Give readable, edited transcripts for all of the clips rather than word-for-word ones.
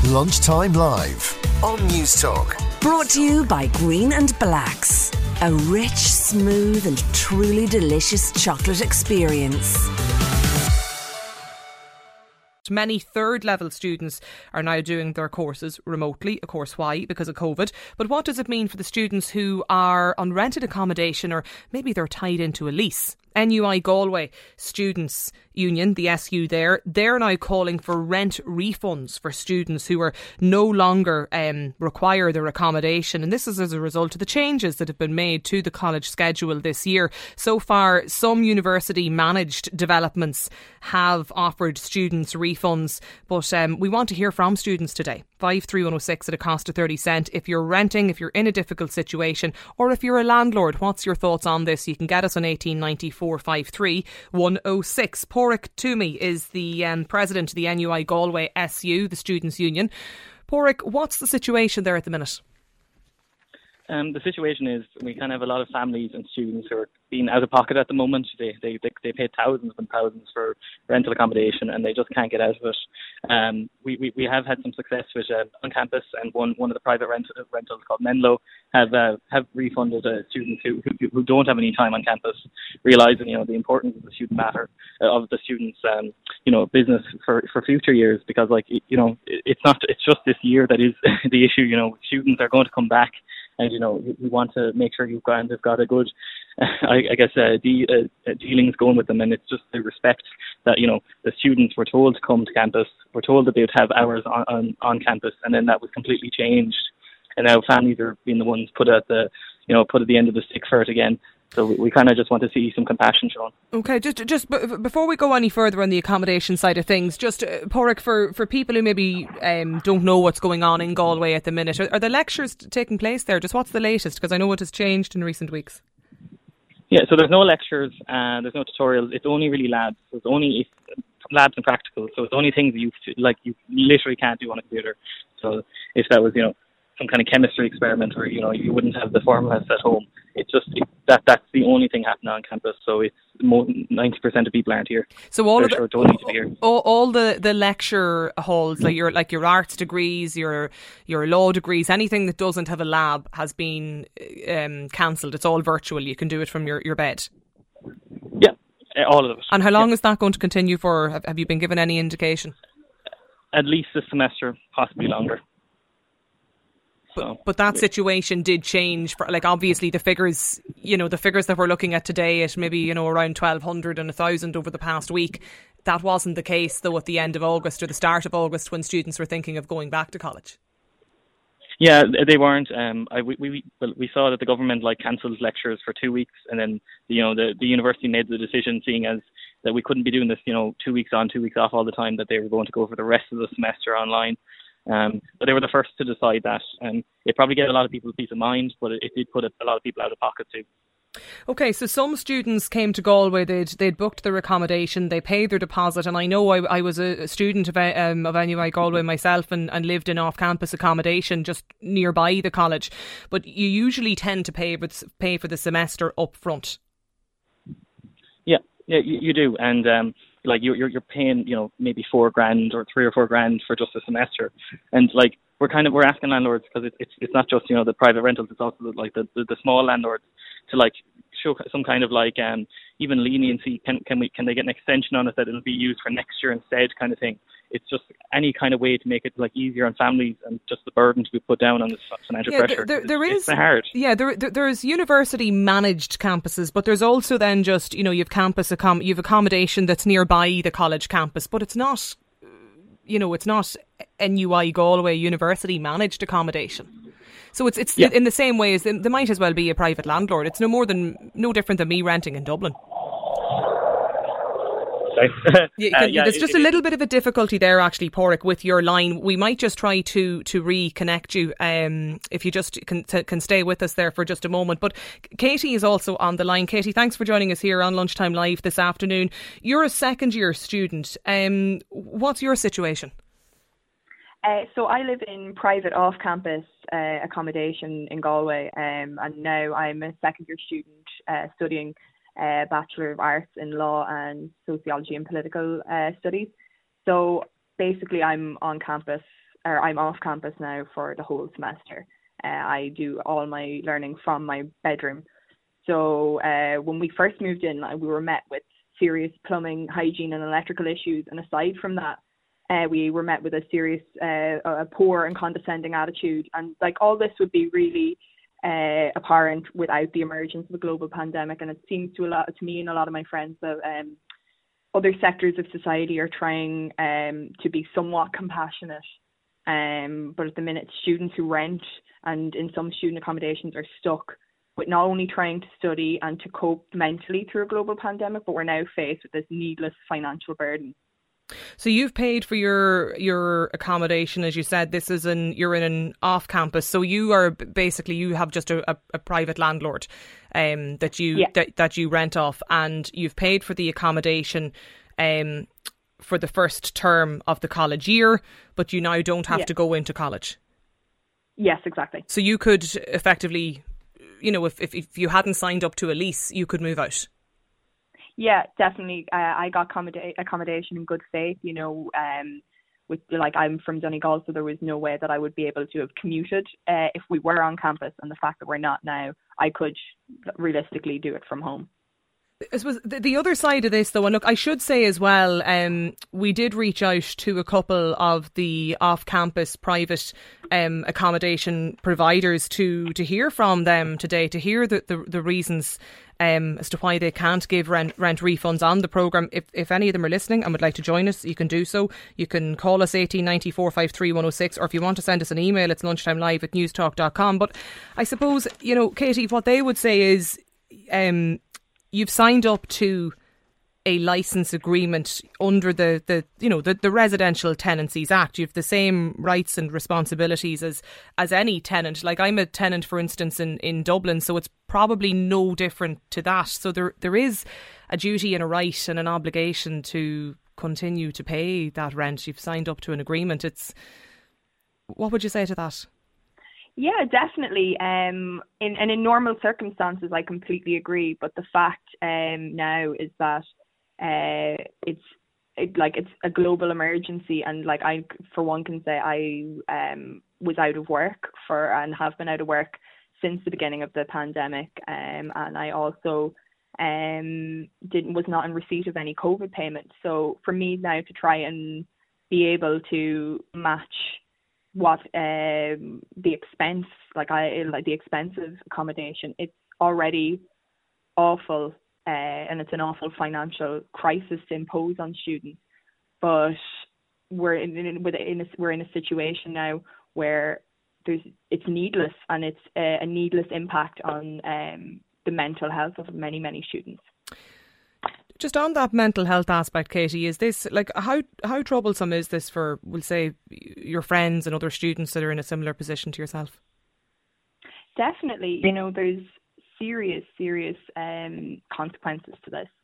Lunchtime Live on News Talk. Brought to you by Green and Blacks. A rich, smooth and truly delicious chocolate experience. Many third level students are now doing their courses remotely. Of course, why? Because of COVID. But what does it mean for the students who are on rented accommodation, or maybe they're tied into a lease? NUI Galway Students' Union, the SU there, they're now calling for rent refunds for students who are no longer require their accommodation. And this is as a result of the changes that have been made to the college schedule this year. So far, some university-managed developments have offered students refunds, but we want to hear from students today. 53106 at a cost of 30 cent. If you're renting, if you're in a difficult situation, or if you're a landlord, what's your thoughts on this? You can get us on 189453 106. Porrick Toomey is the president of the NUI Galway SU, the Students' Union. Porrick, what's the situation there at the minute? The situation is we kind of have a lot of families and students who are being out of pocket at the moment. They pay thousands and thousands for rental accommodation and they just can't get out of it. We have had some success with on campus, and one of the private rentals called Menlo have refunded students who don't have any time on campus, realising the importance of the student matter of the students business for future years, because it's just this year that is the issue. Students are going to come back. And, we want to make sure they've got a good, dealings going with them. And it's just the respect that, the students were told to come to campus, were told that they'd have hours on campus, and then that was completely changed. And now families are being the ones put at the end of the stick for it again. So we kind of just want to see some compassion shown. Okay, just before we go any further on the accommodation side of things, just Porrick, for people who maybe don't know what's going on in Galway at the minute, are the lectures taking place there? Just what's the latest? Because I know it has changed in recent weeks. Yeah, so there's no lectures, there's no tutorials. It's only really labs. So it's only labs and practicals. So it's only things you literally can't do on a computer. So if that was some kind of chemistry experiment where you wouldn't have the formulas at home, it's just that's the only thing happening on campus. So it's 90% of people aren't here. So all don't need to be here. All the lecture halls, like your arts degrees, your law degrees, anything that doesn't have a lab has been cancelled. It's all virtual. You can do it from your bed. Yeah, all of it. And how long is that going to continue for? Have you been given any indication? At least this semester, possibly longer. But that situation did change. Obviously the figures that we're looking at today at maybe, around 1,200 and 1,000 over the past week. That wasn't the case though at the end of August or the start of August when students were thinking of going back to college. Yeah, they weren't. We saw that the government cancelled lectures for 2 weeks, and then the university made the decision, seeing as that we couldn't be doing this 2 weeks on, 2 weeks off all the time, that they were going to go for the rest of the semester online. But they were the first to decide that. It probably gave a lot of people peace of mind, but it did put a lot of people out of pocket too. Okay, so some students came to Galway, they'd booked their accommodation, they paid their deposit, and I know I was a student of NUI Galway myself and lived in off-campus accommodation just nearby the college, but you usually tend to pay for the semester up front. Yeah, you do, and you're paying maybe $4,000 or $3,000 or $4,000 for just a semester, and we're asking landlords, because it's not just the private rentals, it's also the small landlords to show some kind of even leniency. Can they get an extension on it that it'll be used for next year instead, kind of thing. It's just any kind of way to make it easier on families and just the burden to be put down on this financial pressure. It's hard. Yeah, there's university managed campuses, but there's also then just you've you've accommodation that's nearby the college campus, but it's not it's not NUI Galway university managed accommodation. So it's in the same way as they might as well be a private landlord. It's no different than me renting in Dublin. There's just a little bit of a difficulty there, actually, Porrick, with your line. We might just try to reconnect you if you just can stay with us there for just a moment. But Katie is also on the line. Katie, thanks for joining us here on Lunchtime Live this afternoon. You're a second year student. What's your situation? So I live in private off-campus accommodation in Galway, and now I'm a second-year student studying Bachelor of Arts in Law and Sociology and Political Studies. So basically I'm on campus I'm off campus now for the whole semester. I do all my learning from my bedroom. So when we first moved in, we were met with serious plumbing, hygiene and electrical issues. And aside from that, we were met with a serious, a poor and condescending attitude. And like all this would be really apparent without the emergence of a global pandemic. And it seems to me and a lot of my friends that other sectors of society are trying to be somewhat compassionate. But at the minute, students who rent and in some student accommodations are stuck with not only trying to study and to cope mentally through a global pandemic, but we're now faced with this needless financial burden. So you've paid for your accommodation, as you said. You're in an off campus, so you have just a private landlord that you rent off, and you've paid for the accommodation for the first term of the college year, but you now don't have to go into college. Yes, exactly. So you could effectively, if you hadn't signed up to a lease, you could move out. Yeah, definitely. I got accommodation in good faith, with I'm from Donegal, so there was no way that I would be able to have commuted if we were on campus, and the fact that we're not now, I could realistically do it from home. I suppose the other side of this, though, and look, I should say as well, we did reach out to a couple of the off-campus private accommodation providers to hear from them today, to hear the reasons as to why they can't give rent refunds on the programme. If any of them are listening and would like to join us, you can do so. You can call us 1890 453 106, or if you want to send us an email, it's lunchtimelive@newstalk.com. But I suppose, Katie, what they would say is you've signed up to a licence agreement under the Residential Tenancies Act. You have the same rights and responsibilities as any tenant. Like, I'm a tenant, for instance, in Dublin, so it's probably no different to that. So there is a duty and a right and an obligation to continue to pay that rent. You've signed up to an agreement. What would you say to that? Yeah, definitely. In normal circumstances, I completely agree. But the fact now is that it's a global emergency, and I, for one, can say I was out of work and have been out of work since the beginning of the pandemic, and I also was not in receipt of any COVID payments. So for me now to try and be able to match what the expense, the expensive accommodation, it's already awful, and it's an awful financial crisis to impose on students. But we're in a situation now where it's needless, and it's a needless impact on the mental health of many, many students. Just on that mental health aspect, Katie, is this how troublesome is this for, we'll say, your friends and other students that are in a similar position to yourself? Definitely, there's serious consequences to this.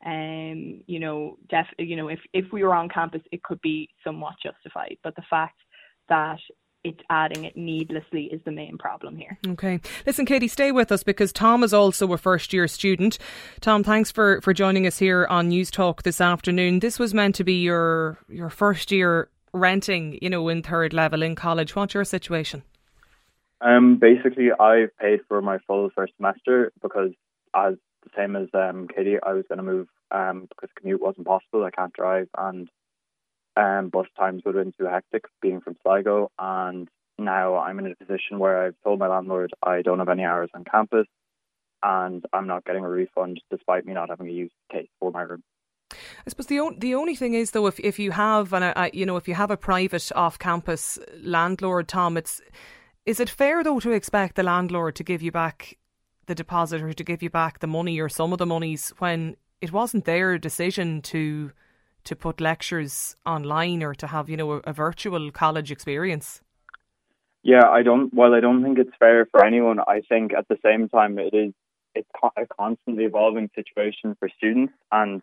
If we were on campus, it could be somewhat justified, but the fact that it's adding it needlessly is the main problem here. Okay. Listen, Katie, stay with us, because Tom is also a first year student. Tom, thanks for joining us here on News Talk this afternoon. This was meant to be your first year renting, in third level in college. What's your situation? Basically, I've paid for my full first semester because, as the same as Katie, I was going to move because commute wasn't possible. I can't drive, and bus times would have been too hectic being from Sligo, and now I'm in a position where I've told my landlord I don't have any hours on campus, and I'm not getting a refund despite me not having a use case for my room. I suppose the only thing is, though, if you have if you have a private off-campus landlord, Tom, is it fair, though, to expect the landlord to give you back the deposit, or to give you back the money or some of the monies, when it wasn't their decision to put lectures online or to have, a virtual college experience? Yeah, I don't think it's fair for anyone. I think at the same time it's a constantly evolving situation for students, and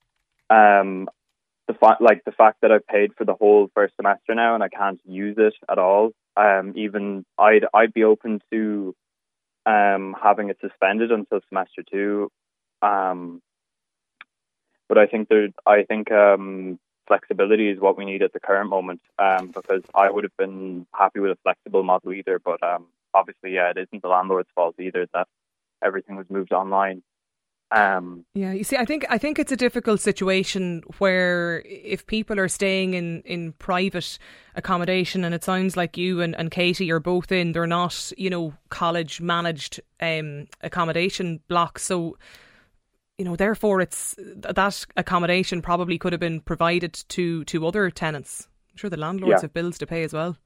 the fact that I've paid for the whole first semester now and I can't use it at all. Even I'd be open to having it suspended until semester 2. But I think flexibility is what we need at the current moment, because I would have been happy with a flexible model either, but obviously, it isn't the landlord's fault either that everything was moved online. You see, I think it's a difficult situation where if people are staying in private accommodation, and it sounds like you and Katie are both in, they're not, college managed accommodation blocks, so therefore it's that accommodation probably could have been provided to other tenants. I'm sure the landlords have bills to pay as well.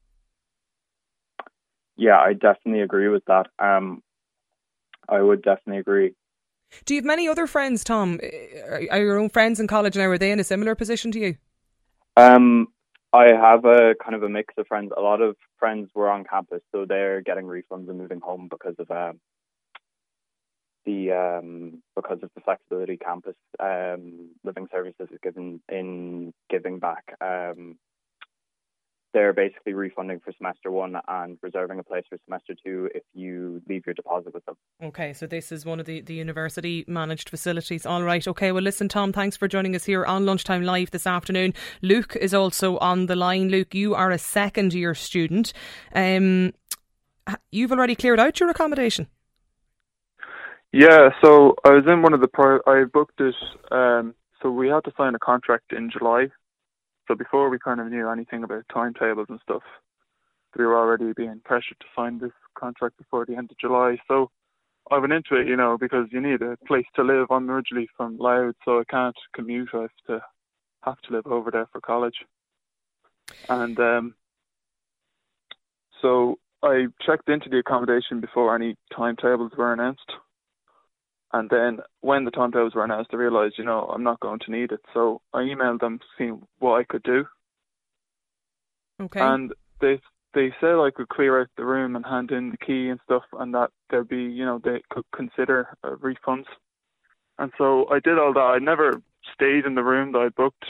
Yeah, I definitely agree with that. I would definitely agree. Do you have many other friends, Tom? Are your own friends in college now, are they in a similar position to you? I have a kind of a mix of friends. A lot of friends were on campus, so they're getting refunds and moving home because of the flexibility campus living services is giving back. They're basically refunding for semester 1 and reserving a place for semester 2 if you leave your deposit with them. Okay, so this is one of the university managed facilities. All right, okay. Well, listen, Tom, thanks for joining us here on Lunchtime Live this afternoon. Luke is also on the line. Luke, you are a second year student. You've already cleared out your accommodation? Yeah, so I was in one of I booked it, so we had to sign a contract in July. So before we kind of knew anything about timetables and stuff, we were already being pressured to sign this contract before the end of July. So I went into it, because you need a place to live. I'm originally from Louth, so I can't commute. I have to live over there for college. And so I checked into the accommodation before any timetables were announced. And then when the timetables were announced, I realised, I'm not going to need it. So I emailed them seeing what I could do. Okay. And they said I could clear out the room and hand in the key and stuff, and that there'd be, they could consider refunds. And so I did all that. I never stayed in the room that I booked.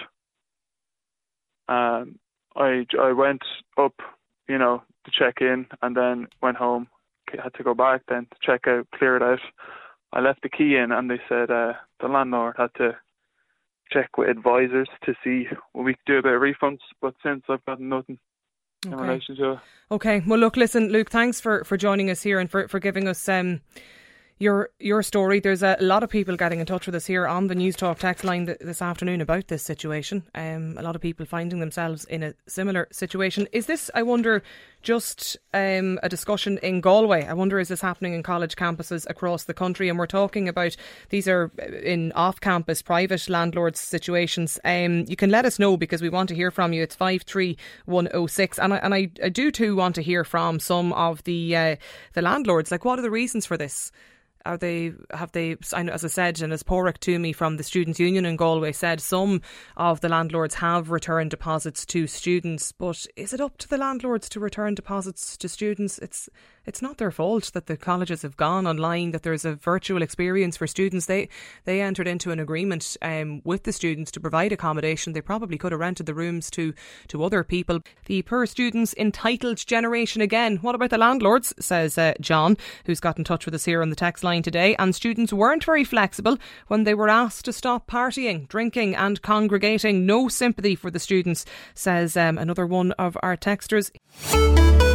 I went up, to check in, and then went home. Had to go back then to check out, clear it out. I left the key in, and they said the landlord had to check with advisors to see what we could do about refunds. But since I've gotten nothing in relation to it. Okay. Well, look, listen, Luke, thanks for joining us here and for giving us your story. There's a lot of people getting in touch with us here on the News Talk text line this afternoon about this situation. A lot of people finding themselves in a similar situation. Is this, I wonder, just a discussion in Galway? I wonder, is this happening in college campuses across the country? And we're talking about, these are in off-campus private landlords situations. You can let us know because we want to hear from you. It's 53106. And I do too want to hear from some of the landlords. Like, what are the reasons for this? Have they, as I said, and as Porrick Toomey from the Students' Union in Galway said, some of the landlords have returned deposits to students, but is it up to the landlords to return deposits to students? It's not their fault that the colleges have gone online, that there's a virtual experience for students. They entered into an agreement with the students to provide accommodation. They probably could have rented the rooms to other people. The per students entitled generation again. What about the landlords, says John, who's got in touch with us here on the text line today. And students weren't very flexible when they were asked to stop partying, drinking and congregating. No sympathy for the students, says another one of our texters.